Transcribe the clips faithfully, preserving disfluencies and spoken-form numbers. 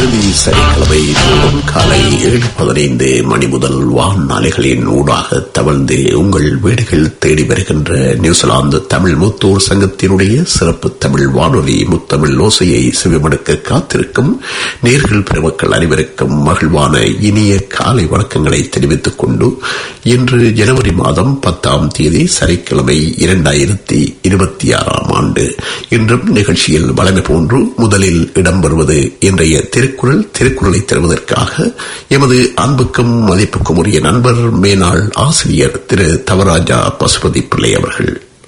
இறுதி சனிக்கிழமை தோறும் காலை ஏழு பதினைந்து மணி முதல் வான்நாளைகளின் ஊடாக தவழ்ந்து உங்கள் வீடுகள் தேடி வருகின்ற நியூசிலாந்து தமிழ் மூத்தோர் சங்கத்தினுடைய சிறப்பு தமிழ் வானொலி முத்தமிழ் ஓசையை செவிமடுக்க காத்திருக்கும் நேர்கள் பெருமக்கள் அனைவருக்கும் மகிழ்வான இனிய காலை வணக்கங்களை தெரிவித்துக் கொண்டு இன்று ஜனவரி மாதம் பத்தாம் தேதி சனிக்கிழமை இரண்டாயிரத்தி இருபத்தி ஆறாம் ஆண்டு இன்றும் நிகழ்ச்சியில் வழமை போன்று முதலில் இடம்பெறுவது இன்றைய திருக்குறள். திருக்குறளை தருவதற்காக எமது அன்புக்கும் மதிப்புக்கும் உரிய நண்பர் மேனாள் ஆசிரியர் திரு தவராஜா பசுபதி பிள்ளை அவர்கள்.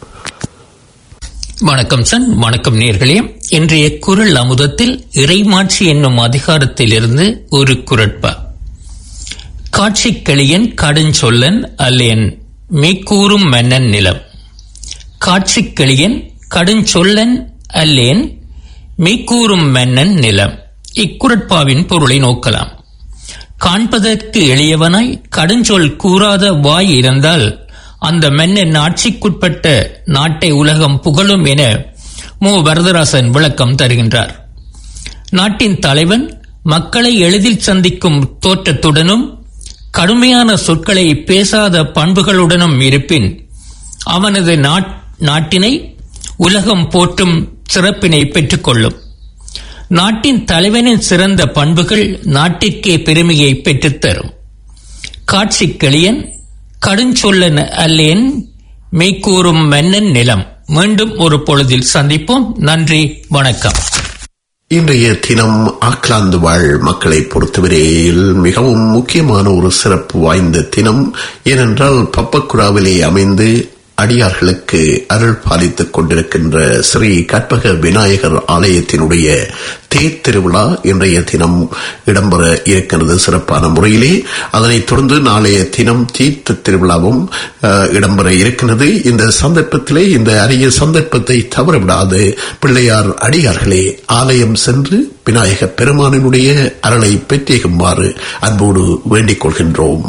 வணக்கம் சன், வணக்கம் நேர்களே. இன்றைய குறள் அமுதத்தில் இறைமாட்சி என்னும் அதிகாரத்திலிருந்து ஒரு குறட்பா. காட்சிக்களியன் கடுஞ்சொல்லன் அல்லேன் மெய்க்கூறும் மன்னன் நிலம். காட்சிக்களியன் கடுஞ்சொல்லன் அல்லேன் மெய்க்கூறும் மன்னன் நிலம். இக்குறட்பாவின் பொருளை நோக்கலாம். காண்பதற்கு எளியவனாய் கடுஞ்சொல் கூறாத வாய் இருந்தால் அந்த மன்னன் ஆட்சிக்குட்பட்ட நாட்டை உலகம் புகழும் என மு வரதராசன் விளக்கம் தருகின்றார். நாட்டின் தலைவன் மக்களை எளிதில் சந்திக்கும் தோற்றத்துடனும் கடுமையான சொற்களை பேசாத பண்புகளுடனும் இருப்பின் அவனது நாட்டினை உலகம் போற்றும் சிறப்பினை பெற்றுக் கொள்ளும். நாட்டின் தலைவனின் சிறந்த பண்புகள் நாட்டிற்கே பெருமையை பெற்றுத்தரும். காட்சிக்களியன் கடுஞ்சொல்லன் அல்லேன் மெய்க்கூறும் மன்னன் நிலம். மீண்டும் ஒரு பொழுதில் சந்திப்போம். நன்றி, வணக்கம். இன்றைய தினம் ஆக்லாந்து வாழ் மக்களை பொறுத்தவரையில் மிகவும் முக்கியமான ஒரு சிறப்பு வாய்ந்த தினம். ஏனென்றால் பப்பக்குராவிலே அமைந்து அடியார்களுக்கு அருள் பாலித்துக் கொண்டிருக்கின்ற ஸ்ரீ கற்பக விநாயகர் ஆலயத்தினுடைய தேர் திருவிழா இன்றைய தினம் இடம்பெற இருக்கின்றது சிறப்பான முறையிலே. அதனைத் தொடர்ந்து நாளைய தினம் தீர்த்த திருவிழாவும் இடம்பெற இருக்கின்றது. இந்த சந்தர்ப்பத்திலே இந்த அரிய சந்தர்ப்பத்தை தவறவிடாது பிள்ளையார் அடியார்களே ஆலயம் சென்று விநாயக பெருமானினுடைய அருளை பெற்றேகுமாறு அன்போடு வேண்டிக் கொள்கின்றோம்.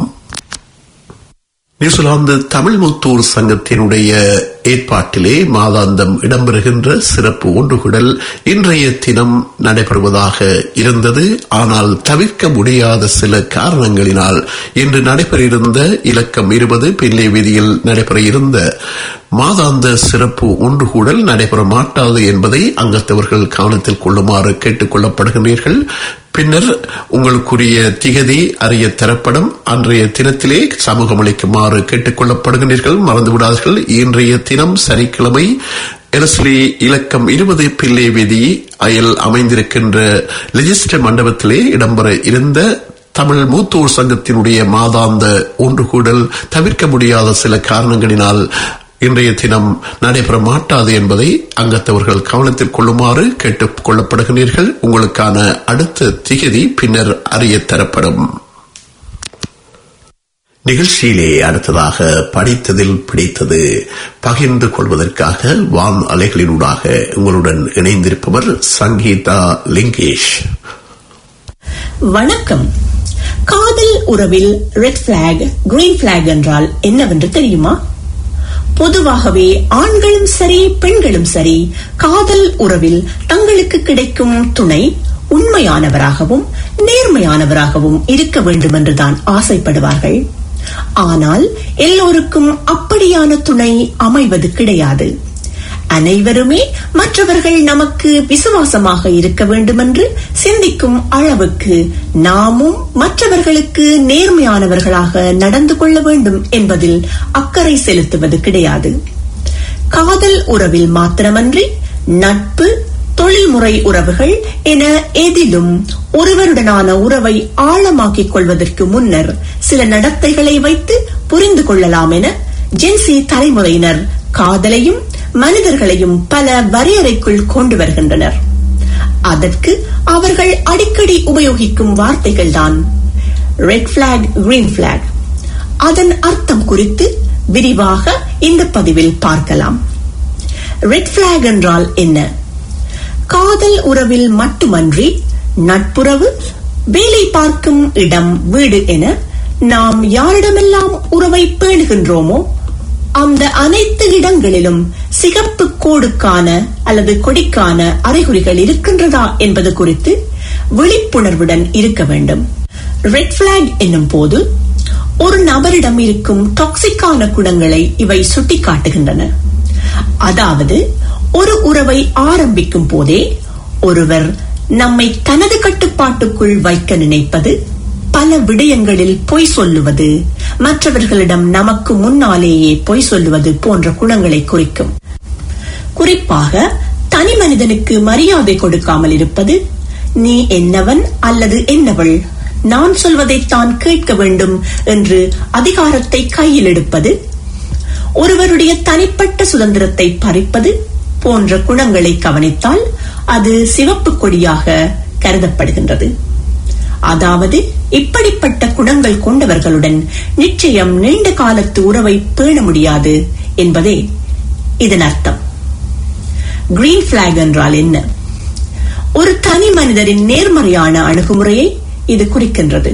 நியூசிலாந்து தமிழ் மூத்தோர் சங்கத்தினுடைய ஏற்பாட்டிலே மாதாந்தம் இடம்பெறுகின்ற சிறப்பு ஒன்றுகூடல் இன்றைய தினம் நடைபெறுவதாக இருந்தது. ஆனால் தவிர்க்க முடியாத சில காரணங்களினால் இன்று நடைபெற இருந்த இலக்கம் இருபது பிள்ளை வீதியில் நடைபெற இருந்த மாதாந்த சிறப்பு ஒன்றுகூடல் நடைபெற மாட்டாது என்பதை அங்கத்தவர்கள் கவனத்தில் கொள்ளுமாறு கேட்டுக் கொள்ளப்படுகின்றீர்கள். பின்னர் உங்களுக்குரிய திகதி அறிய தரப்படும். அன்றைய தினத்திலே சமூகம் அளிக்குமாறு கேட்டுக் கொள்ளப்படுகின்றீர்கள். மறந்துவிடாதீர்கள். இன்றைய தினம் சனிக்கிழமை எலஸ்லி இலக்கம் இருபது பிள்ளை வீதி அயல் அமைந்திருக்கின்ற லெஜிஸ்டர் மண்டபத்திலே இடம்பெற இருந்த தமிழ் மூத்தோர் சங்கத்தினுடைய மாதாந்த ஒன்றுகூடல் தவிர்க்க முடியாத சில காரணங்களினால் இன்றைய தினம் நடைபெற மாட்டாது என்பதை அங்கத்தவர்கள் கவனத்தில் கொள்ளுமாறு கேட்டுக் கொள்ளப்படுகிறீர்கள். உங்களுக்கான அடுத்த திகதி பின்னர் அறிய தரப்படும். நிகழ்ச்சியிலே அடுத்ததாக படித்ததில் பிடித்தது பகிர்ந்து கொள்வதற்காக வான் அலைகளினூடாக உங்களுடன் இணைந்திருப்பவர் சங்கீதா லிங்கேஷ். வணக்கம். காதல் உறவில் ரெட் பிளாக், கிரீன் பிளாக் என்றால் என்னவென்று தெரியுமா? பொதுவாகவே ஆண்களும் சரி பெண்களும் சரி காதல் உறவில் தங்களுக்கு கிடைக்கும் துணை உண்மையானவராகவும் நேர்மையானவராகவும் இருக்க வேண்டும் என்றுதான் ஆசைப்படுவார்கள். ஆனால் எல்லோருக்கும் அப்படியான துணை அமைவது கிடையாது. அனைவருமே மற்றவர்கள் நமக்கு விசுவாசமாக இருக்க வேண்டும் என்று சிந்திக்கும் அளவுக்கு நாமும் மற்றவர்களுக்கு நேர்மையானவர்களாக நடந்து கொள்ள வேண்டும் என்பதில் அக்கறை செலுத்துவது கிடையாது. காதல் உறவில் மாத்திரமன்றி நட்பு, தொழில்முறை உறவுகள் என எதிலும் ஒருவருடனான உறவை ஆழமாக்கிக் கொள்வதற்கு முன்னர் சில நடத்தைகளை வைத்து புரிந்து கொள்ளலாம் என ஜென்சி தலைமுறையினர் காதலையும் மனிதர்களையும் பல வரையறைக்குள் கொண்டு வருகின்றனர். அதற்கு அவர்கள் அடிக்கடி உபயோகிக்கும் வார்த்தைகள் தான் ரெட் பிளாக், கிரீன் பிளாக். அதன் அர்த்தம் குறித்து விரிவாக இந்த பதிவில் பார்க்கலாம். ரெட் பிளாக் என்றால் என்ன? காதல் உறவில் மட்டுமன்றி நட்புறவு, வேலை பார்க்கும் இடம், வீடு என நாம் யாரிடமெல்லாம் உறவை பேணுகின்றோமோ அந்த அனைத்து இடங்களிலும் சிகப்பு கோடுக்கான அல்லது கொடிக்கான அறிகுறிகள் இருக்கின்றதா என்பது குறித்து விழிப்புணர்வுடன் இருக்க வேண்டும். ரெட் பிளாக் என்னும் போது ஒரு நபரிடம் இருக்கும் டாக்ஸிக்கான குணங்களை இவை சுட்டிக்காட்டுகின்றன. அதாவது ஒரு உறவை ஆரம்பிக்கும் போதே ஒருவர் நம்மை தனது கட்டுப்பாட்டுக்குள் வைக்க நினைப்பது, பல விடயங்களில் பொய் சொல்லுவது, மற்றவர்களிடம் நமக்கு முன்னாலேயே பொய் சொல்லுவது போன்ற குணங்களை குறிக்கும். குறிப்பாக தனி மனிதனுக்கு மரியாதை கொடுக்காமல் இருப்பது, நீ என்னவன் அல்லது என்னவள், நான் சொல்வதைத்தான் கேட்க வேண்டும் என்று அதிகாரத்தை கையில் எடுப்பது, ஒருவருடைய தனிப்பட்ட சுதந்திரத்தை பறிப்பது போன்ற குணங்களை கவனித்தால் அது சிவப்பு கொடியாக கருதப்படுகின்றது. அதாவது இப்படிப்பட்ட குணங்கள் கொண்டவர்களுடன் நிச்சயம் நீண்ட காலத்து உறவை பேண முடியாது என்பதே இதன் அர்த்தம். கிரீன் பிளாக் என்றால் என்ன? ஒரு தனி மனிதரின் நேர்மறையான அணுகுமுறையை இது குறிக்கின்றது.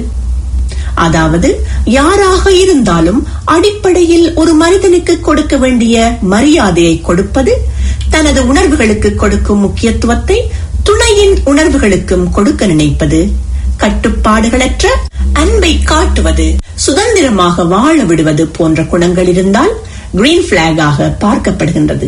அதாவது யாராக இருந்தாலும் அடிப்படையில் ஒரு மனிதனுக்கு கொடுக்க வேண்டிய மரியாதையை கொடுப்பது, தனது உணர்வுகளுக்கு கொடுக்கும் முக்கியத்துவத்தை துணையின் உணர்வுகளுக்கும் கொடுக்க நினைப்பது, கட்டுப்பாடுகளற்ற அன்பை காட்டுவது, சுதந்திரமாக வாழ விடுவது போன்ற குணங்கள் இருந்தால் கிரீன் பிளாகாக பார்க்கப்படுகின்றது.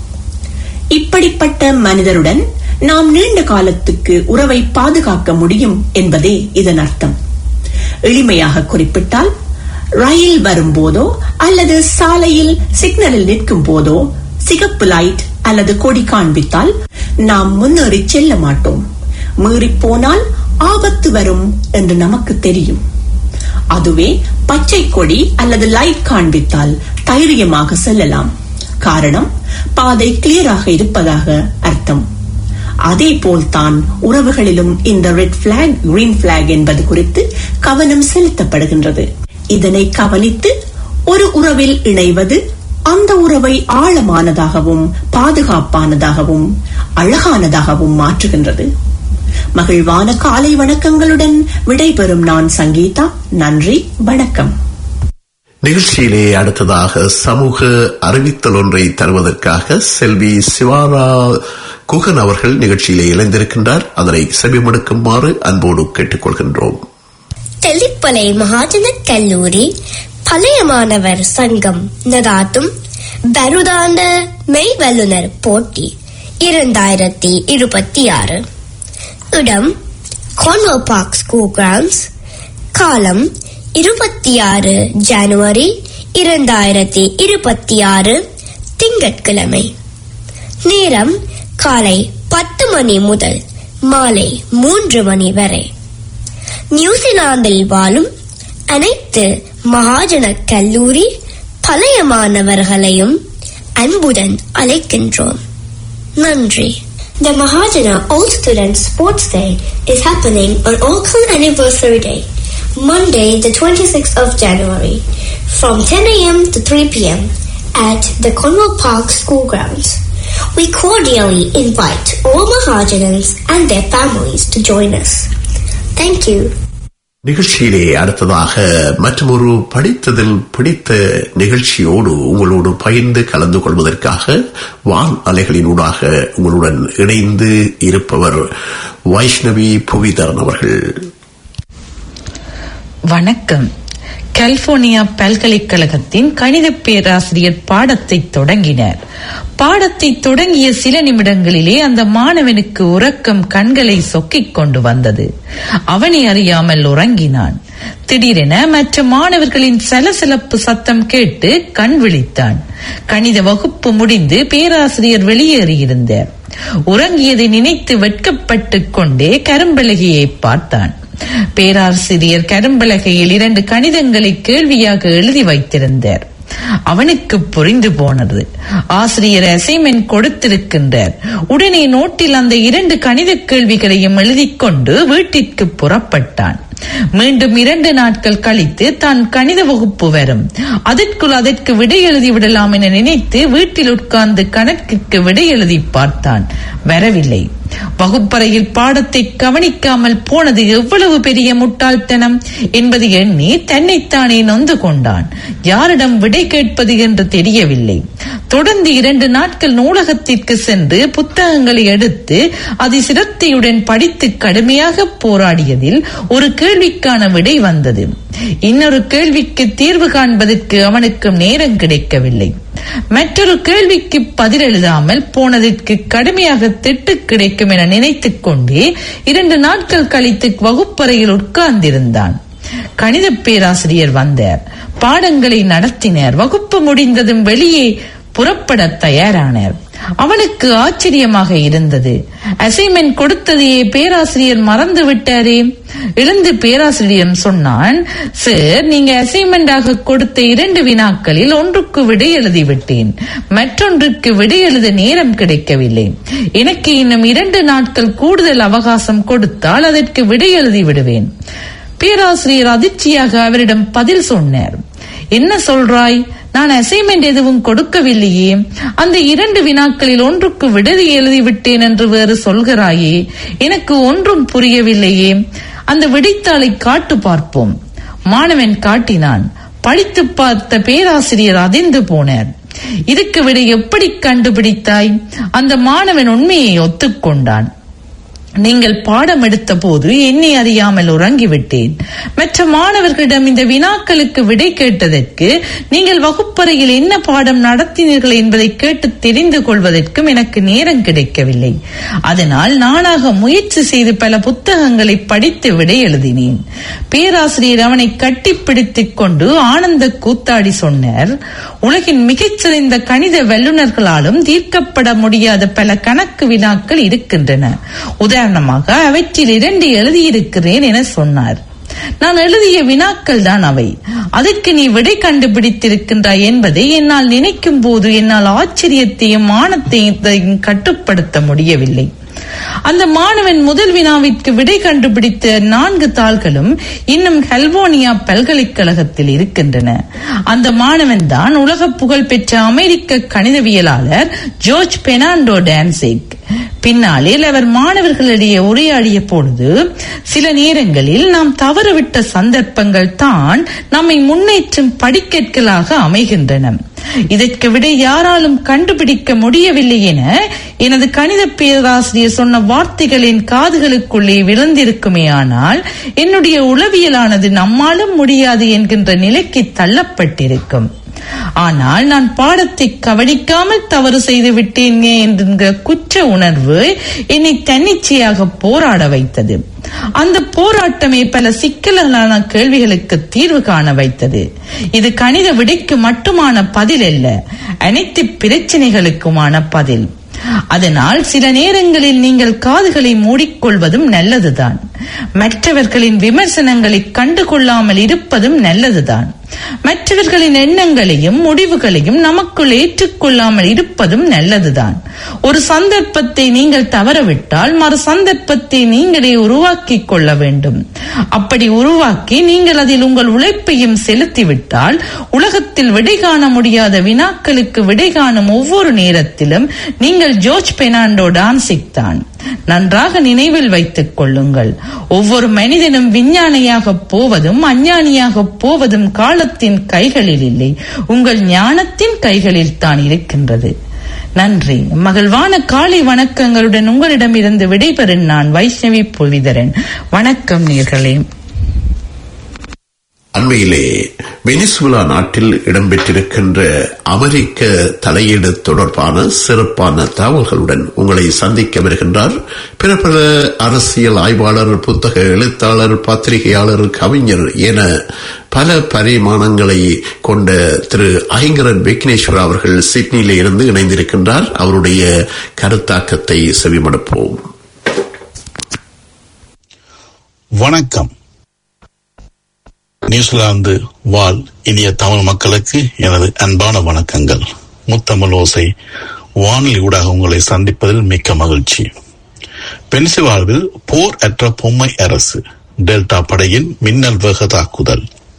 இப்படிப்பட்ட மனிதருடன் நாம் நீண்ட காலத்துக்கு உறவை பாதுகாக்க முடியும் என்பதே இதன் அர்த்தம். எளிமையாக குறிப்பிட்டால், ரயில் வரும்போதோ அல்லது சாலையில் சிக்னலில் நிற்கும் போதோ சிகப்பு லைட் அல்லது கொடி காண்பித்தால் நாம் முன்னேறி செல்ல மாட்டோம். மீறி போனால் ஆபத்து வரும் என்று நமக்கு தெரியும். அதுவே பச்சை கொடி அல்லது லைட் காண்பித்தால் தைரியமாக செல்லலாம். காரணம், பாதை கிளியராக இருப்பதாக அர்த்தம். அதே போல்தான் உறவுகளிலும் இந்த ரெட் பிளாக் கிரீன் பிளாக் என்பது குறித்து கவனம் செலுத்தப்படுகின்றது. இதனை கவனித்து ஒரு உறவில் இணைவது அந்த உறவை ஆழமானதாகவும் பாதுகாப்பானதாகவும் அழகானதாகவும் மாற்றுகின்றது. மகிழ்வான காலை வணக்கங்களுடன் விடைபெறும் நான் சங்கீதா. நன்றி, வணக்கம். நிகழ்ச்சியிலே அடுத்ததாக சமூக அறிவித்தல் ஒன்றை தருவதற்காக செல்வி சிவாரா குகன் அவர்கள் நிகழ்ச்சியிலே இணைந்திருக்கின்றார். அதனை செவிமடுக்குமாறு அன்போடு கேட்டுக்கொள்கின்றோம். தெல்லிப்பளை மகாஜன கல்லூரி பழைய மாணவர் சங்கம் நடாத்தும் வருடாந்த மெய் வல்லுநர் போட்டி இரண்டாயிரத்தி இருபத்தி ஆறு. இடம் கான்வோ பார்க் ஸ்கூல் கிரவுண்ட்ஸ். காலம் இருபத்தி ஆறு ஜனவரி இரண்டாயிரத்தி இருபத்தி ஆறு திங்கட்கிழமை. நேரம் காலை பத்து மணி முதல் மாலை மூன்று மணி வரை. நியூசிலாந்தில் வாழும் அனைத்து மகாஜன கல்லூரி பழைய மாணவர்களையும் அன்புடன் அழைக்கின்றோம். நன்றி. The Mahajana Old Students Sports Day is happening on Auckland Anniversary Day, Monday the twenty-sixth of January, from ten a m to three p m at the Cornwall Park School Grounds. We cordially invite all Mahajanans and their families to join us. Thank you. நிகழ்ச்சியிலே அடுத்ததாக மற்றொரு படித்ததில் பிடித்த நிகழ்ச்சியோடு உங்களோடு பகிர்ந்து கலந்து கொள்வதற்காக வான் அலைகளினூடாக உங்களுடன் இணைந்து இருப்பவர் வைஷ்ணவி புவிதரன் அவர்கள். வணக்கம். கலிபோர்னியா பல்கலைக்கழகத்தின் கணித பேராசிரியர் பாடத்தை தொடங்கினார். பாடத்தை தொடங்கிய சில நிமிடங்களிலே அந்த மாணவனுக்கு உறக்கம் கண்களை சொக்கிக் கொண்டு வந்தது. அவனை அறியாமல் உறங்கினான். திடீரென மற்ற மாணவர்களின் சலசலப்பு சத்தம் கேட்டு கண் விழித்தான். கணித வகுப்பு முடிந்து பேராசிரியர் வெளியேறியிருந்தார். உறங்கியதை நினைத்து வெட்கப்பட்டு கொண்டே கரும்பலகையை பார்த்தான். பேராசிரியர் கரும்பலகையில் இரண்டு கணிதங்களை கேள்வியாக எழுதி வைத்திருந்தார். அவனுக்கு புரிந்து போனது. ஆசிரியர் அசைன்மென்ட் கொடுத்திருக்கின்றார். உடனே நோட்டில் அந்த இரண்டு கணித கேள்விகளையும் எழுதி கொண்டு வீட்டிற்கு புறப்பட்டான். மீண்டும் இரண்டு நாட்கள் கழித்து தான் கணித வகுப்பு வரும், அதற்குள் அதற்கு விடை எழுதி விடலாம் என நினைத்து வீட்டில் உட்கார்ந்து கணக்கிற்கு விடை எழுதி பார்த்தான். வரவில்லை. வகுப்பறையில் பாடத்தை கவனிக்காமல் போனது எவ்வளவு பெரிய முட்டாள்தனம் என்பது எண்ணி தன்னைத்தானே நொந்து கொண்டான். யாரிடம் விடை கேட்பது என்று தெரியவில்லை. தொடர்ந்து இரண்டு நாட்கள் நூலகத்திற்கு சென்று புத்தகங்களை எடுத்து அதை சிரத்தையுடன் படித்து கடுமையாக போராடியதில் ஒரு கேள்விக்கான விடை வந்தது. இன்னொரு கேள்விக்கு தீர்வு காண்பதற்கு அவனுக்கு நேரம் கிடைக்கவில்லை. மற்றொரு கேள்விக்கு பதில் எழுதாமல் போனதற்கு கடுமையாக திட்டு கிடைக்கும் என நினைத்துக் கொண்டே இரண்டு நாட்கள் கழித்து வகுப்பறையில் உட்கார்ந்திருந்தான். கணித பேராசிரியர் வந்தார். பாடங்களை நடத்தினர். வகுப்பு முடிந்ததும் வெளியே புறப்பட தயாரானார். அவனுக்கு ஆச்சரியமாக இருந்தது. அசைன்மெண்ட் கொடுத்ததையே பேராசிரியர் மறந்து விட்டாரே. எழுந்து பேராசிரியரிடம் சொன்னான், சார், நீங்க அசைன்மெண்டாக கொடுத்த இரண்டு வினாக்களில் ஒன்றுக்கு விடை எழுதிவிட்டேன், மற்றொன்றுக்கு விடை எழுத நேரம் கிடைக்கவில்லை. எனக்கு இன்னும் இரண்டு நாட்கள் கூடுதல் அவகாசம் கொடுத்தால் அதற்கு விடை எழுதி விடுவேன். பேராசிரியர் அதிர்ச்சியாக அவரிடம் பதில் சொன்னார். என்ன சொல்றாய்? நான் அசைன்மெண்ட் எதுவும் கொடுக்கவில்லையே. அந்த இரண்டு வினாக்களில் ஒன்றுக்கு விடை எழுதிவிட்டேன் என்று வேறு சொல்கிறாயே. எனக்கு ஒன்றும் புரியவில்லையே. அந்த விடைத்தாளை காட்டு பார்ப்போம். மாணவன் காட்டினான். படித்து பார்த்த பேராசிரியர் அதிர்ந்து போனார். இதுக்கு விடை எப்படி கண்டுபிடித்தாய்? அந்த மாணவன் உண்மையை ஒத்துக்கொண்டான். நீங்கள் பாடம் எடுத்த போது என்னை அறியாமல் உறங்கிவிட்டேன். மற்ற மாணவர்களிடம் இந்த வினாக்களுக்கு விடை கேட்டதற்கு நீங்கள் வகுப்பறையில் என்ன பாடம் நடத்தினீர்கள் என்பதை கேட்டு தெரிந்து கொள்வதற்கும் எனக்கு நேரம் கிடைக்கவில்லை. அதனால் நானாக முயற்சி செய்து பல புத்தகங்களை படித்து விடை எழுதினேன். பேராசிரியர் அவனை கட்டிப்பிடித்துக் கொண்டு ஆனந்த கூத்தாடி சொன்னார், உலகின் மிகச்சிறந்த கணித வல்லுநர்களாலும் தீர்க்கப்பட முடியாத பல கணக்கு வினாக்கள் இருக்கின்றன. உதாரணமாக அவற்றில் இரண்டு எழுதியிருக்கிறேன் என சொன்னார். நான் எழுதிய வினாக்கள் தான் அவை. அதற்கு நீ விடை கண்டுபிடித்திருக்கின்றாய் என்பதை என்னால் நினைக்கும் போது என்னால் ஆச்சரியத்தையும் மானத்தையும் கட்டுப்படுத்த முடியவில்லை. அந்த மாணவன் முதல் வினாவிற்கு விடை கண்டுபிடித்த நான்கு தாள்களும் இன்னும் கலிபோர்னியா பல்கலைக்கழகத்தில் இருக்கின்றன. அந்த மாணவன் தான் உலக புகழ் பெற்ற அமெரிக்க கணிதவியலாளர் ஜோர்ஜ் பெர்னாண்டோ டான்சிக். பின்னாளில் அவர் மாணவர்களிடையே உரையாடிய பொழுது, சில நேரங்களில் நாம் தவறவிட்ட சந்தர்ப்பங்கள் தான் நம்மை முன்னேற்றும் படிக்கற்களாக அமைகின்றன. இதற்கு விட யாராலும் கண்டுபிடிக்க முடியவில்லை என எனது கணித பேராசிரியர் சொன்ன வார்த்தைகளின் காதுகளுக்குள்ளே விழுந்திருக்குமே. ஆனால் என்னுடைய உளவியலானது நம்மாலும் முடியாது என்கின்ற நிலைக்கு தள்ளப்பட்டிருக்கும். ஆனால் நான் பாடத்தை கவனிக்காமல் தவறு செய்து விட்டேன் என்கிற குற்ற உணர்வு என்னை தன்னிச்சையாக போராட வைத்தது. அந்த போராட்டமே பல சிக்கலான கேள்விகளுக்கு தீர்வு காண வைத்தது. இது கணித விடைக்கு மட்டுமான பதில் அல்ல, அனைத்து பிரச்சனைகளுக்குமான பதில். அதனால் சில நேரங்களில் நீங்கள் காதுகளை மூடிக்கொள்வதும் நல்லதுதான். மற்றவர்களின் விமர்சனங்களை கண்டுகொள்ளாமல் இருப்பதும் நல்லதுதான். மற்றவர்களின் எண்ணங்களையும் முடிவுகளையும் நமக்குள் ஏற்றுக்கொள்ளாமல் இருப்பதும் நல்லதுதான். ஒரு சந்தர்ப்பத்தை நீங்கள் தவறவிட்டால் மறு சந்தர்ப்பத்தை நீங்களே உருவாக்கி கொள்ள வேண்டும். அப்படி உருவாக்கி நீங்கள் அதில் உங்கள் உழைப்பையும் செலுத்திவிட்டால் உலகத்தில் விடை காண முடியாத வினாக்களுக்கு விடை காணும் ஒவ்வொரு நேரத்திலும் நீங்கள் ஜோர்ஜ் பெர்னாண்டோ டான்சிக் தான். நன்றாக நினைவில் வைத்துக் கொள்ளுங்கள். ஒவ்வொரு மனிதனும் விஞ்ஞானியாக போவதும் அஞ்ஞானியாக போவதும் காலத்தின் கைகளில் இல்லை, உங்கள் ஞானத்தின் கைகளில் தான் இருக்கின்றது. நன்றி. மகிழ்வான காலை வணக்கங்களுடன் உங்களிடமிருந்து விடைபெறும் நான் வைஷ்ணவி புவிதரன். வணக்கம் நேர்களே. அண்மையிலே வெனிசுலா நாட்டில் இடம்பெற்றிருக்கின்ற அமெரிக்க தலையீடு தொடர்பான சிறப்பான தகவல்களுடன் உங்களை சந்திக்க வருகின்றார் பிரபல அரசியல் ஆய்வாளர், புத்தக எழுத்தாளர், பத்திரிகையாளர், கவிஞர் என பல பரிமாணங்களை கொண்ட திரு ஐங்கரன் விக்னேஸ்வரா அவர்கள் சிட்னியிலே இருந்து இணைந்திருக்கின்றார். அவருடைய கருத்தாக்கத்தை செவிமடுப்போம். வணக்கம். நியூசிலாந்து வாழ் இனிய தமிழ் மக்களுக்கு எனது அன்பான வணக்கங்கள். முத்தமிழ் ஓசை வானொலி ஊடாக உங்களை சந்திப்பதில் மிக்க மகிழ்ச்சி. பென்சில்வானியாவில் போர் அற்ற பொம்மை அரசு டெல்டா படையின் மின்னல் வேக தாக்குதல்.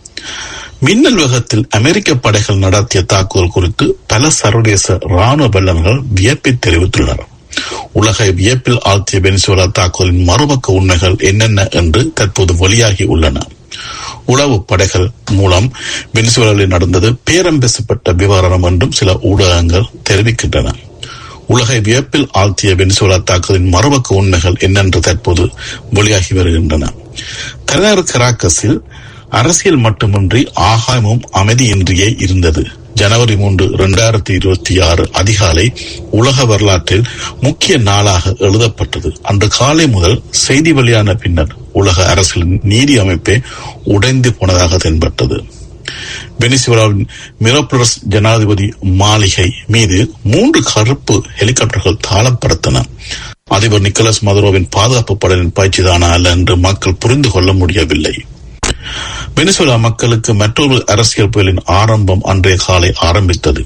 மின்னல் வேகத்தில் அமெரிக்க படைகள் நடத்திய தாக்குதல் குறித்து பல சர்வதேச ராணுவ வல்லுநர்கள் வியப்பை தெரிவித்துள்ளனர். உலகை வியப்பில் ஆழ்த்திய வெனிசுவேலா தாக்குதலின் மறுபக்க உண்மைகள் என்னென்ன என்று தற்போது வெளியாகி உள்ளன. உளவு படைகள் மூலம் வெனிசுவேலாவில் நடந்தது பேரம் பேசப்பட்ட விவகாரம் என்றும் சில ஊடகங்கள் தெரிவிக்கின்றன. உலகை வியப்பில் ஆழ்த்திய வெனிசுவேலா தாக்குதலின் மறுபக்க உண்மைகள் என்னென்று தற்போது வெளியாகி வருகின்றன. தலைநகர் கராக்கஸில் அரசியல் மட்டுமின்றி ஆகாயமும் அமைதியின்றியே இருந்தது. ஜனவரி மூன்று இரண்டாயிரத்தி இருபத்தி ஆறு அதிகாலை உலக வரலாற்றில் முக்கிய நாளாக எழுதப்பட்டது. அன்று காலை முதல் செய்தி வெளியான பின்னர் உலக அரசியலின் நீதி அமைப்பே உடைந்து போனதாக தென்பட்டது. வெனிசுவேலாவின் மிராபிளஸ் ஜனாதிபதி மாளிகை மீது மூன்று கருப்பு ஹெலிகாப்டர்கள் தாளப்படுத்தன. அதிபர் நிக்கோலஸ் மதுரோவின் பாதுகாப்பு படையின் பயிற்சிதானா அல்ல என்று மக்கள் புரிந்து கொள்ள முடியவில்லை. வெனிசுவேலா மக்களுக்கு மற்றொரு அரசியல் புயலின் ஆரம்பம் அன்றைய காலை ஆரம்பித்தது.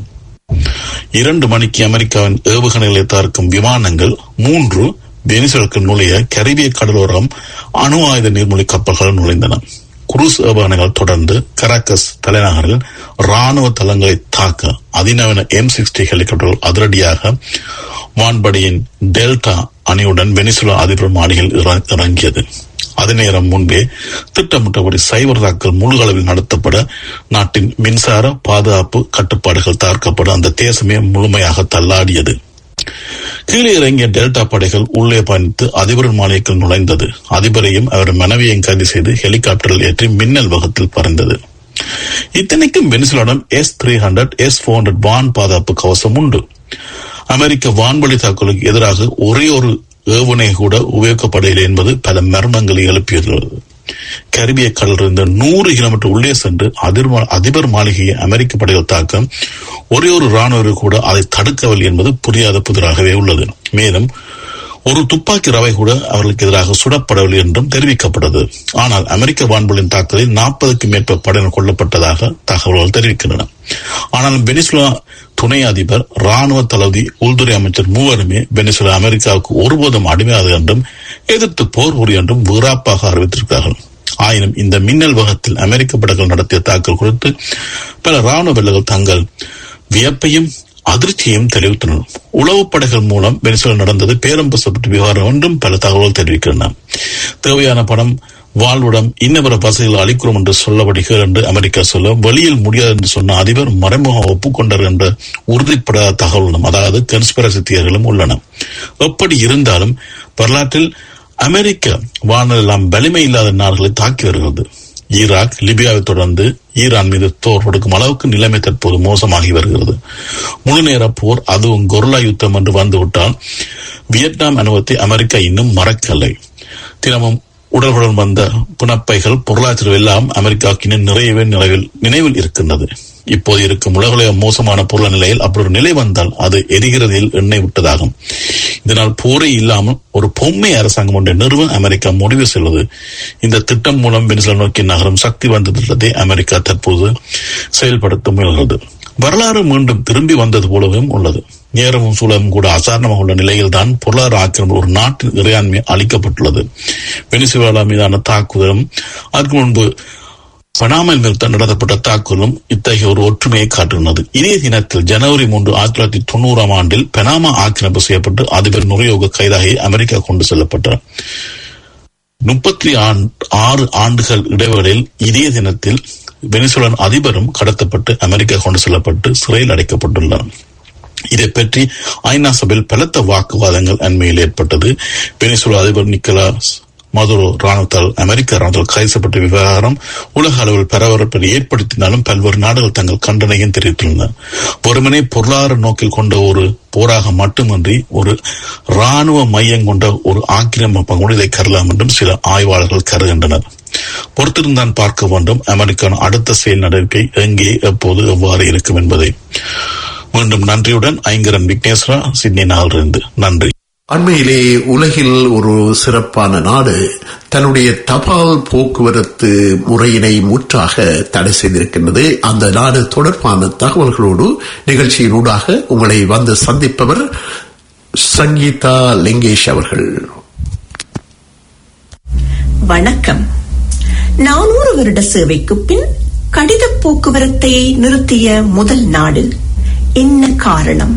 இரண்டு மணிக்கு அமெரிக்காவின் ஏவுகணைகளை தவிர்க்கும் விமானங்கள் மூன்று வெனிசுவேலாவுக்கு நுழைய கரிபிய கடலோரம் அணு ஆயுத நீர்மூழ்கி கப்பல்கள் நுழைந்தன. குரூஸ் ஏவுகணைகள் தொடர்ந்து கராக்கஸ் தலைநகரில் ராணுவ தளங்களை தாக்க அதிநவீன எம் சிக்ஸ்டி ஹெலிகாப்டர்கள் அதிரடியாக வான்படையின் டெல்டா அணியுடன் வெனிசுவேலா அதிபர் மாளிகையில் இறங்கியது. அதே நேரம் முன்பே திட்டமிட்டபடி சைபர் தாக்கல் முழு அளவில் நடத்தப்பட நாட்டின் மின்சார பாதுகாப்பு கட்டுப்பாடுகள் தகர்க்கப்பட அந்த தேசமே முழுமையாக தள்ளாடியது. கீழே இறங்கிய டெல்டா படைகள் உள்ளே பயணித்து அதிபர் மாளிகைக்குள் நுழைந்தது. அதிபரையும் அவர் மனைவியையும் கைது செய்து ஹெலிகாப்டரில் ஏற்றி மின்னல் வேகத்தில் பறந்தது. இத்தனைக்கும் வெனிசுவேலாவிடம் S three hundred S four hundred வான் பாதுகாப்பு கவசம் உண்டு. அமெரிக்க வான்வழி தாக்குதலுக்கு எதிராக ஒரே ஒரு ஏவுகணை கூட உபயோகிக்கப்படவில்லை என்பது பல மர்மங்களை எழுப்பியுள்ளது. கரிபிய கடலிலிருந்து நூறு கிலோமீட்டர் உள்ளே சென்று அதிபர் மாளிகையை அமெரிக்க படைகள் தாக்க ஒரே ஒரு ராணுவ கூட அதை தடுக்கவில்லை என்பது புரியாத புதிராகவே உள்ளது. மேலும் ஒரு துப்பாக்கி ரவை கூட அவர்களுக்கு எதிராக சுடப்படவில்லை என்றும் தெரிவிக்கப்பட்டது. ஆனால் அமெரிக்க வான்புலின் தாக்குதலில் நாற்பதுக்கும் மேற்பட்ட படையினர் கொல்லப்பட்டதாக தகவல்கள் தெரிவிக்கின்றன. ஆனால் வெனிசுவேலா துணை அதிபர், ராணுவ தளபதி, உள்துறை அமைச்சர் மூவருமே வெனிசுவேலா அமெரிக்காவுக்கு ஒருபோதும் அடிமையாது என்றும் எதிர்த்து போர் புரி என்றும் வீராப்பாக அறிவித்திருக்கிறார்கள். ஆயினும் இந்த மின்னல் வேகத்தில் அமெரிக்க படைகள் நடத்திய தாக்குதல் குறித்து பல ராணுவ வீரர்கள் தங்கள் வியப்பையும் அதிர்ச்சியையும் தெரிவித்தனர். உளவு படைகள் மூலம் வெனிசுவேலா நடந்தது பேரம் பேசப்பட்ட விவகாரம் என்றும் பல தகவல்கள் தெரிவிக்கின்றன. தேவையான பணம், வாழ்விடம், இன்னவர வசதிகள் அளிக்கிறோம் என்று சொல்லப்படுகிறது என்று அமெரிக்கா சொல்ல வெளியில் முடியாது என்று சொன்ன அதிபர் மறைமுக ஒப்புக்கொண்டார் என்ற உறுதிப்படாத தகவலும், அதாவது கன்ஸ்பிரசி தியரிகளும் உள்ளன. எப்படி இருந்தாலும் வரலாற்றில் அமெரிக்க வானெல்லாம் வலிமை இல்லாத நாடுகளை தாக்கி வருகிறது. ஈராக், லிபியாவை தொடர்ந்து ஈரான் மீது போர் கொடுக்கும் அளவுக்கு நிலைமை தற்போது மோசமாகி வருகிறது. முழு நேர போர், அதுவும் கொர்லா யுத்தம் என்று வந்துவிட்டால் வியட்நாம் அனுபவத்தை அமெரிக்கா இன்னும் மறக்கவில்லை. தினமும் உடல்களுடன் வந்த புனப்பைகள், பொருளாதாரம் எல்லாம் அமெரிக்காவுக்கு நிறையவே நினைவில் நினைவில் இருக்கின்றது. இப்போது இருக்கும் உலக மோசமான பொருள் நிலையில் அப்படி ஒரு நிலை வந்தால் அது எரிகிறதில் எண்ணெய் விட்டதாகும். இதனால் போரே இல்லாமல் ஒரு பொம்மை அரசாங்கம் ஒன்றை நிறுவ அமெரிக்கா முடிவு செய்வது. இந்த திட்டம் மூலம் வெனிசுவேலா நோக்கி நகரும் சக்தி வாய்ந்த திட்டத்தை அமெரிக்கா தற்போது செயல்படுத்த முயல்கிறது. வரலாறு மீண்டும் திரும்பி வந்தது போலவும் உள்ளது. நேரமும் சூழலும் கூட அசாரணமாக உள்ள நிலையில் தான் பொருளாதார ஆக்கிரமிப்பு ஒரு நாட்டின் இறையாண்மை அளிக்கப்பட்டுள்ளது. வெனிசுவேலா மீதான தாக்குதலும் அதற்கு முன்பு பனாமல் மீது நடத்தப்பட்ட தாக்குதலும் இத்தகைய ஒரு ஒற்றுமையை காட்டுகிறது. இதே தினத்தில் ஜனவரி மூன்று ஆயிரத்தி தொள்ளாயிரத்தி தொண்ணூறாம் ஆண்டில் பனாமா ஆக்கிரமிப்பு செய்யப்பட்டு அதிபர் நுரையோக கைதாகி அமெரிக்கா கொண்டு செல்லப்பட்டார். முப்பத்தி ஆறு ஆண்டுகள் இடைவெளியில் இதே தினத்தில் வெனிசுவேலா அதிபரும் கடத்தப்பட்டு அமெரிக்கா கொண்டு செல்லப்பட்டு சிறையில் அடைக்கப்பட்டுள்ளார். இதை பற்றி ஐநா சபையில் பலத்த வாக்குவாதங்கள் அண்மையில் ஏற்பட்டது. வெனிசுவேலா அதிபர் நிக்கோலஸ் மதுரோ ராணுவத்தால் அமெரிக்க ராணுவத்தால் கைது செய்யப்பட்ட விவகாரம் உலக அளவில் பரபரப்பை ஏற்படுத்தினாலும் பல்வேறு நாடுகள் தங்கள் கண்டனையும் தெரிவித்துள்ளன. ஒருமனே பொருளாதார நோக்கில் கொண்ட ஒரு போராக மட்டுமின்றி ஒரு ராணுவ மையம் கொண்ட ஒரு ஆக்கிரமிப்பு கூட இதை கருதலாம் என்றும் சில ஆய்வாளர்கள் கருதுகின்றனர். பொறுத்திருந்தான் பார்க்க வேண்டும் அமெரிக்காவின் அடுத்த செயல் நடவடிக்கை எங்கே, எப்போது, எவ்வாறு இருக்கும் என்பதை. மீண்டும் நன்றியுடன் ஐங்கரன் விக்னேஸ்வரா, சிட்னி நகரிலிருந்து. நன்றி. அண்மையிலே உலகில் ஒரு சிறப்பான நாடு தன்னுடைய தபால் போக்குவரத்து முறையினை முற்றாக தடை செய்திருக்கின்றது. அந்த நாடு தொடர்பான தகவல்களோடு நிகழ்ச்சியினூடாக உங்களை வந்து சந்திப்பவர் சங்கீதா லிங்கேஷ் அவர்கள். வணக்கம். நானூறு வருட சேவைக்கு பின் கடித போக்குவரத்தை நிறுத்திய முதல் நாடு. என்ன காரணம்?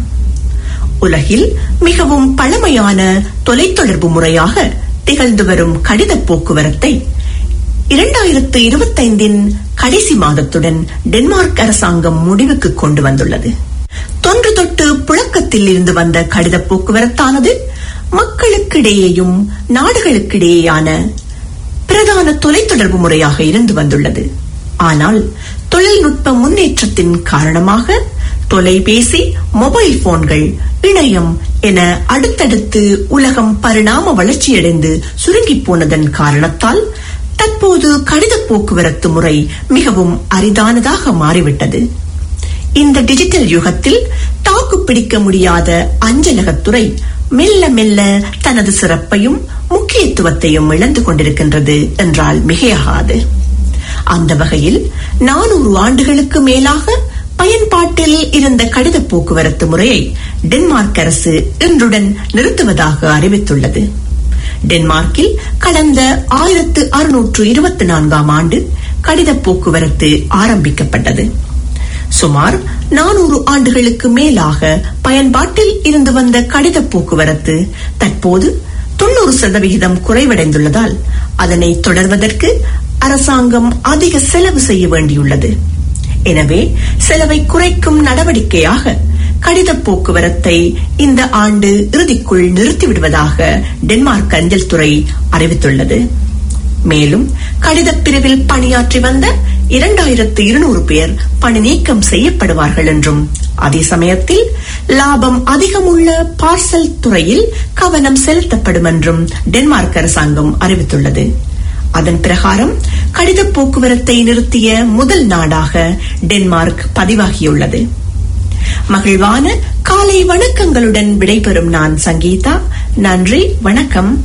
உலகில் மிகவும் பழமையான தொலைத்தொடர்பு முறையாக திகழ்ந்து வரும் கடித போக்குவரத்தை இரண்டாயிரத்து இருபத்தைந்தின் கடைசி மாதத்துடன் டென்மார்க் அரசாங்கம் முடிவுக்கு கொண்டு வந்துள்ளது. தொன்று தொட்டு புழக்கத்தில் இருந்து வந்த கடித போக்குவரத்தானது மக்களுக்கிடையேயும் நாடுகளுக்கிடையேயான பிரதான தொலைத்தொடர்பு முறையாக இருந்து வந்துள்ளது. ஆனால் தொழில்நுட்ப முன்னேற்றத்தின் காரணமாக தொலைபேசி, மொபைல் போன்கள், இணையம் என அடுத்தடுத்து உலகம் பரிணாம வளர்ச்சியடைந்து சுருங்கி போனதன் காரணத்தால் தற்போது கடித போக்குவரத்து முறை மிகவும் அரிதானதாக மாறிவிட்டது. இந்த டிஜிட்டல் யுகத்தில் தாக்கு பிடிக்க முடியாத அஞ்சலகத்துறை மெல்ல மெல்ல தனது சிறப்பையும் முக்கியத்துவத்தையும் இழந்து கொண்டிருக்கின்றது என்றால் மிகையாகாது. அந்த வகையில் நானூறு ஆண்டுகளுக்கு மேலாக பயன்பாட்டில் இருந்த கடித போக்குவரத்து முறையை டென்மார்க் அரசு இன்றுடன் நிறுத்துவதாக அறிவித்துள்ளது. டென்மார்க்கில் கடந்த ஆயிரத்து அறுநூற்று இருபத்தி நான்காம் ஆண்டு கடித போக்குவரத்து ஆரம்பிக்கப்பட்டது. சுமார் நானூறு ஆண்டுகளுக்கு மேலாக பயன்பாட்டில் இருந்து வந்த கடித போக்குவரத்து தற்போது தொன்னூறு சதவிகிதம் குறைவடைந்துள்ளதால் அதனை தொடர்வதற்கு அரசாங்கம் அதிக செலவு செய்ய வேண்டியுள்ளது. எனவே செலவை குறைக்கும் நடவடிக்கையாக கடித போக்குவரத்தை இந்த ஆண்டு இறுதிக்குள் நிறுத்திவிடுவதாக டென்மார்க் அஞ்சல் துறை அறிவித்துள்ளது. மேலும் கடித பிரிவில் பணியாற்றி வந்த இரண்டாயிரத்து இருநூறு பேர் பணி நீக்கம் செய்யப்படுவார்கள் என்றும், அதே சமயத்தில் லாபம் அதிகமுள்ள பார்சல் துறையில் கவனம் செலுத்தப்படும் என்றும் டென்மார்க் அரசாங்கம் அறிவித்துள்ளது. அதன் பிரகாரம் கடித போக்குவரத்தை நிறுத்திய முதல் நாடாக டென்மார்க் பதிவாகியுள்ளது. மகிழ்வான காலை வணக்கங்களுடன் விடைபெறும் நான் சங்கீதா. நன்றி, வணக்கம்.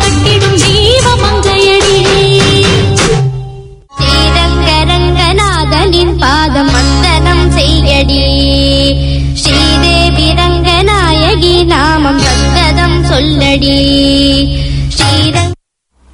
ரங்கநாத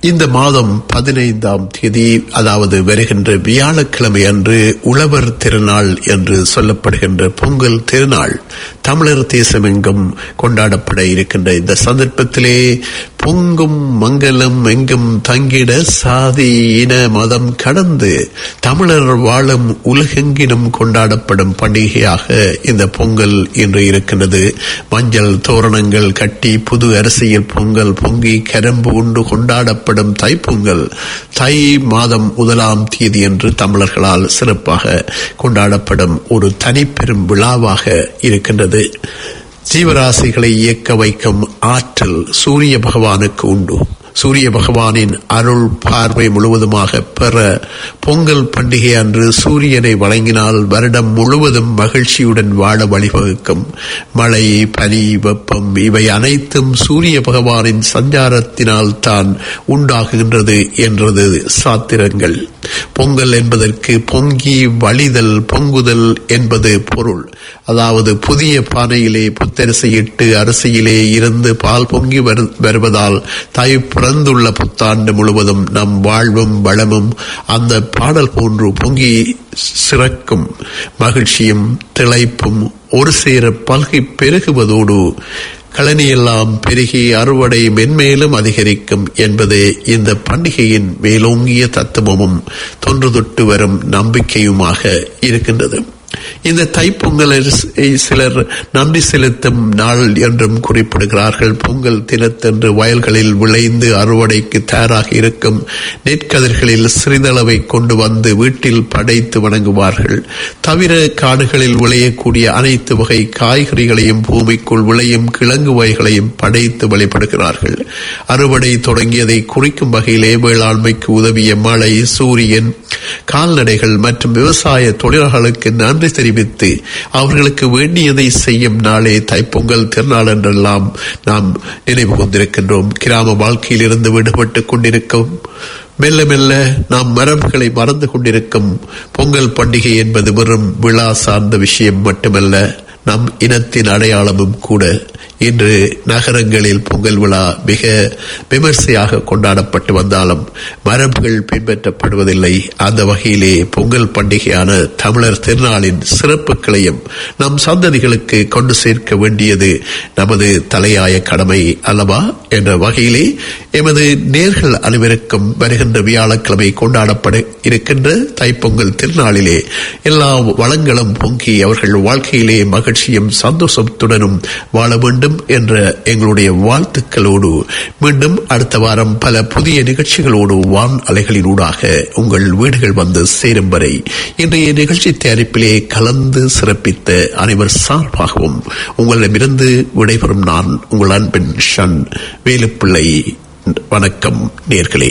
இந்த மாதம் பதினைந்தாம் தேதி, அதாவது வருகின்ற வியாழக்கிழமை அன்று உழவர் திருநாள் என்று சொல்லப்படுகின்ற பொங்கல் திருநாள் தமிழர் தேசமெங்கும் கொண்டாடப்பட இருக்கின்ற இந்த சந்தர்ப்பத்திலே பொங்கும் மங்களம் எங்கும் தங்கிட சாதி இன மதம் கடந்து தமிழர் வாழும் உலகெங்கிலும் கொண்டாடப்படும் பண்டிகையாக இந்த பொங்கல் இன்று இருக்கின்றது. மஞ்சள் தோரணங்கள் கட்டி புது அரிசியில் பொங்கல் பொங்கி கரம்பு உண்டு கொண்டாடப்படும் தைப்பொங்கல் தை மாதம் முதலாம் தேதி என்று தமிழர்களால் சிறப்பாக கொண்டாடப்படும் ஒரு தனிப்பெரும் விழாவாக இருக்கின்றது. ஜீவராசிகளை இயக்க வைக்கும் ஆற்றல் சூரிய பகவானுக்கு உண்டு. சூரிய பகவானின் அருள் பார்வை முழுவதுமாக பெற பொங்கல் பண்டிகை அன்று சூரியனை வழங்கினால் வருடம் முழுவதும் மகிழ்ச்சியுடன் வாழ வழிவகுக்கும். மழை, பனி, வெப்பம் இவை அனைத்தும் சூரிய பகவானின் சஞ்சாரத்தினால் தான் உண்டாகுகின்றது என்றது சாத்திரங்கள். பொங்கல் என்பதற்கு பொங்கி வழிதல், பொங்குதல் என்பது பொருள். அதாவது புதிய பானையிலே புத்தரிசையிட்டு அரிசியிலே இருந்து பால் பொங்கி வருவதால் தாய் பிறந்துள்ள புத்தாண்டு முழுவதும் நம் வாழ்வும் வளமும் அந்த பாடல் போன்று பொங்கி சிறக்கும். மகிழ்ச்சியும் திளைப்பும் ஒரு சேர பல்கி பெருகுவதோடு கழனியெல்லாம் பெருகி அறுவடை மென்மேலும் அதிகரிக்கும் என்பதே இந்த பண்டிகையின் மேலோங்கிய தத்துவமும் தொன்று தொட்டு வரும் நம்பிக்கையுமாக இருக்கின்றது. இந்த தைப்பொங்கலை சிலர் நன்றி செலுத்தும் நாள் என்றும் குறிப்பிடுகிறார்கள். பொங்கல் தினத்தன்று வயல்களில் விளைந்து அறுவடைக்கு தயாராக இருக்கும் நெற்கதிர்களில் சிறிதளவை கொண்டு வந்து வீட்டில் படைத்து வணங்குவார்கள். தவிர காடுகளில் விளையக்கூடிய அனைத்து வகை காய்கறிகளையும் பூமிக்குள் விளையும் கிழங்கு வகைகளையும் படைத்து வழிபடுகிறார்கள். அறுவடை தொடங்கியதை குறிக்கும் வகையிலே வேளாண்மைக்கு உதவிய மழை, சூரியன், கால்நடைகள் மற்றும் விவசாய தொழிலாளர்களுக்கு நன்றி தெரிவித்து அவர்களுக்கு வேண்டியதை செய்யும் நாளே தைப்பொங்கல் திருநாள் என்றெல்லாம் நாம் நினைவு கொண்டிருக்கின்றோம். கிராம வாழ்க்கையில் இருந்து விடுபட்டுக் கொண்டிருக்கும் மெல்ல மெல்ல நாம் மரபுகளை மறந்து கொண்டிருக்கும் பொங்கல் பண்டிகை என்பது வெறும் விழா சார்ந்த விஷயம் மட்டுமல்ல, நம் இனத்தின் அடையாளமும் கூட. இன்று நகரங்களில் பொங்கல் விழா மிக விமர்சையாக கொண்டாடப்பட்டு வந்தாலும் மரபுகள் பின்பற்றப்படுவதில்லை. அந்த வகையிலே பொங்கல் பண்டிகையான தமிழர் திருநாளின் சிறப்புகளையும் நம் சந்ததிகளுக்கு கொண்டு சேர்க்க வேண்டியது நமது தலையாய கடமை அல்லவா என்ற வகையிலே எமது நேர்கள் அனைவருக்கும் வருகின்ற வியாழக்கிழமை கொண்டாடப்பட இருக்கின்ற தைப்பொங்கல் திருநாளிலே எல்லா வளங்களும் பொங்கி அவர்கள் வாழ்க்கையிலே மகிழ்ச்சியும் சந்தோஷத்துடனும் வாழ வேண்டும் என்ற எங்களுடைய வாழ்த்துக்களோடு மீண்டும் அடுத்த வாரம் பல புதிய நிகழ்ச்சிகளோடு வான் அலைகளினூடாக உங்கள் வீடுகள் வந்து சேரும் வரை இன்றைய நிகழ்ச்சி தயாரிப்பிலே கலந்து சிறப்பித்த அனைவர் சார்பாகவும் உங்களிடமிருந்து விடைபெறும் நான் உங்கள் அன்பின் ஷன் வேலுப்பிள்ளை. வணக்கம் நேர்களே.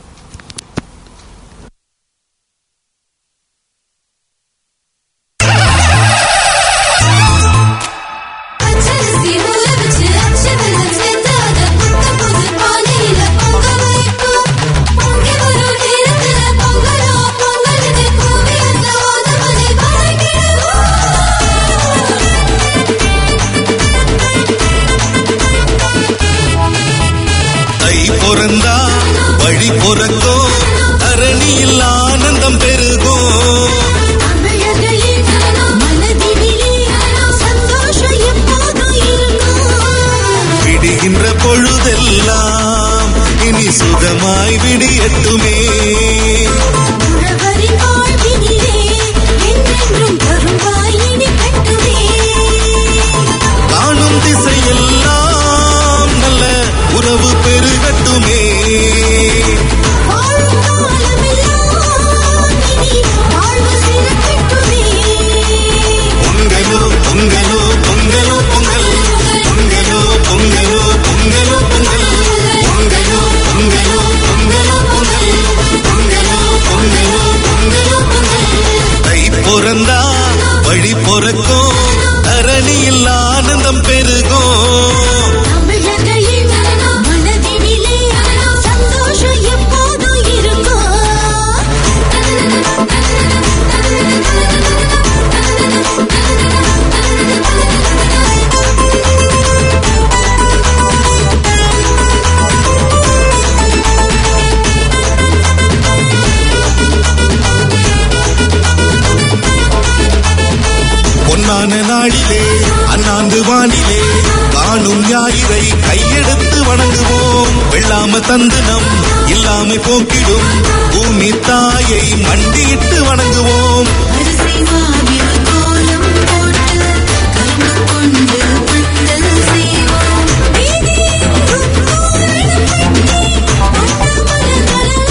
பொறந்தா வழி பொறக்கோ அரணியில் ஆனந்தம் பெருகோ விடுகின்ற பொழுதெல்லாம் இனி சுகமாய் விடியட்டுமே. காணும் திசையெல்லாம் நல்ல உறவு பெருகட்டுமே. பொங்கலோ பொங்கலோ பொங்கலோ பொங்கல் பொங்கலோ பொங்கலோ பொங்கலோ பொங்கல் பொங்கலோ பொங்கலோ பொங்கலோ பொங்கல் பொங்கலோ தந்து நம் இல்லாமை போக்கிடும் பூமி தாயை மண்டியிட்டு வணங்குவோம். அரிசி மாவில கோலம் போட்டு கரும்பு கொண்டு